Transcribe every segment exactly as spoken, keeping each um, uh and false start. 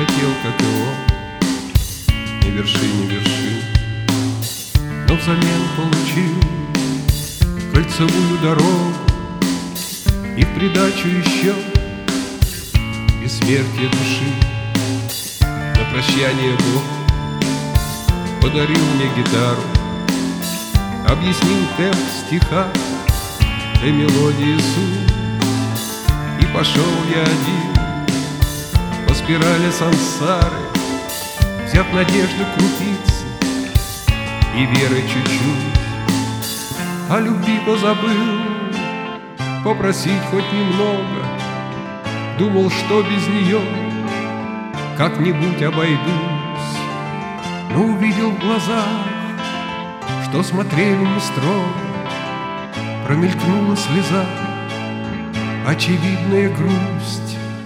хотел, как и он, ни вершин, ни вершин, но взамен получил кольцевую дорогу и в придачу еще бессмертие души. На прощание Бог подарил мне гитару, объяснил темп стиха и мелодии суть. И пошел я один по спирали сансары, взяв надежду крупицы и верой чуть-чуть. О любви позабыл попросить хоть немного, думал, что без нее как-нибудь обойдусь. Но увидел в глазах, что смотрели не строго, промелькнула слеза, очевидная грусть.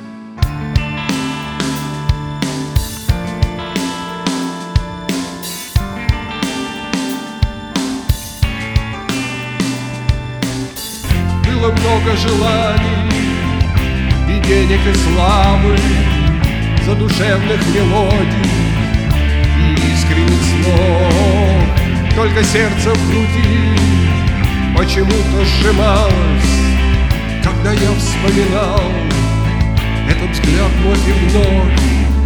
Было много желаний и денег, и славы, задушевных мелодий и искренних слов. Только сердце в груди почему-то сжималось, когда я вспоминал этот взгляд вновь и вновь.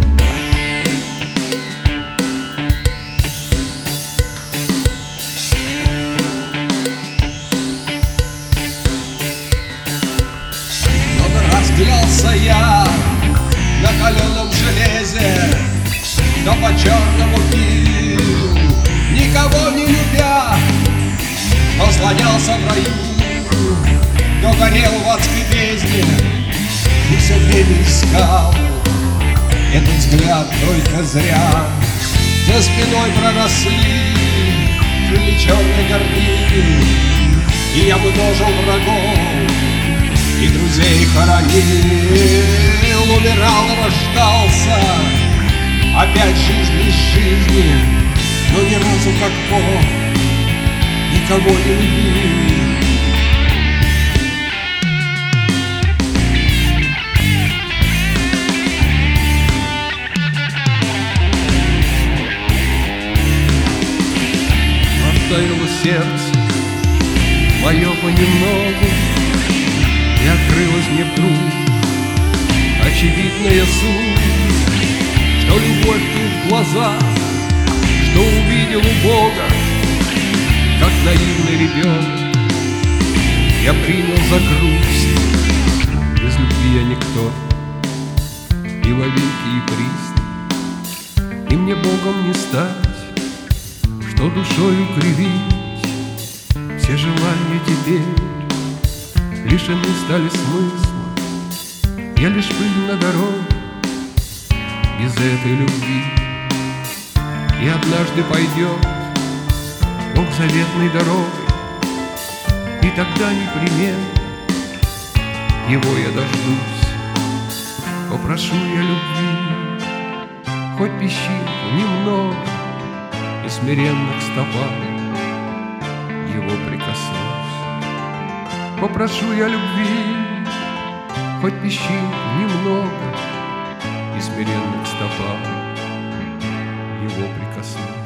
Разглялся я на каленом железе, да по черному пил, никого не любя, но слонялся в раю, но горел в адской бездне и все время искал этот взгляд только зря. За спиной проросли крылья черной гордыни, и я множил врагов и друзей хоронил, умирал, рождался, опять жизнь из жизни, но ни разу как Бог никого не любил. Оттаяло сердце мое понемногу, и открылась мне вдруг очевидная суть, что любовь тут в глазах, что увидел у Бога, как наивный ребенок, я принял за грусть. Без любви я никто, и вовеки, и присно, и мне Богом не стать, что душою кривить. Все желания теперь лишены стали смысла, я лишь пыль на дороге без этой любви. И однажды пойдет Бог заветной дорогой, и тогда непременно Его я дождусь. Попрошу я любви, хоть песчинку немного, и смиренно к стопам Его прикоснусь. Попрошу я любви, хоть песчинку немного, и смиренно к стопам Его прикоснусь.